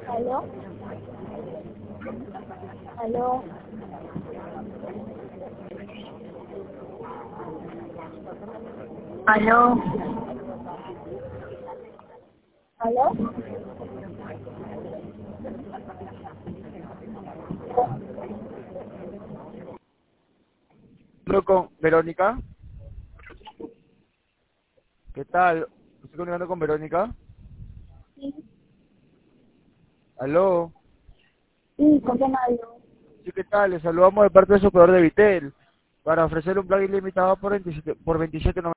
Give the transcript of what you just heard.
¿Aló? ¿Aló? ¿Aló? ¿Aló? Hablo con Verónica. ¿Qué tal? ¿Estoy comunicando con Verónica? Sí, ¿Aló? sí, ¿con quién hablo? Sí, ¿qué tal? Les saludamos de parte de su operador de Vitel para ofrecer un plan ilimitado por 27, por 27.90.